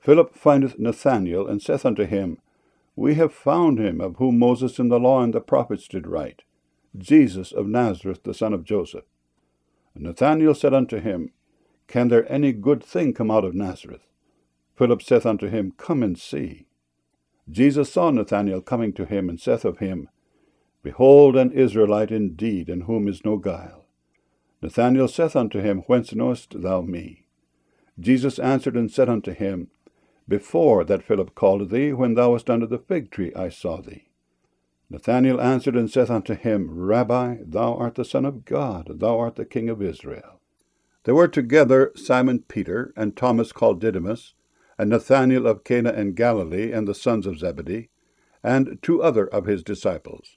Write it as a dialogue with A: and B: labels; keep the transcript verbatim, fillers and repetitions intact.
A: Philip findeth Nathanael, and saith unto him, We have found him, of whom Moses in the law and the prophets did write, Jesus of Nazareth, the son of Joseph. And Nathanael said unto him, Can there any good thing come out of Nazareth? Philip saith unto him, Come and see. Jesus saw Nathanael coming to him, and saith of him, Behold an Israelite indeed, in whom is no guile. Nathanael saith unto him, Whence knowest thou me? Jesus answered and said unto him, Before that Philip called thee, when thou wast under the fig tree, I saw thee. Nathanael answered and saith unto him, Rabbi, thou art the Son of God, thou art the King of Israel. There were together Simon Peter, and Thomas called Didymus, and Nathanael of Cana in Galilee, and the sons of Zebedee, and two other of his disciples.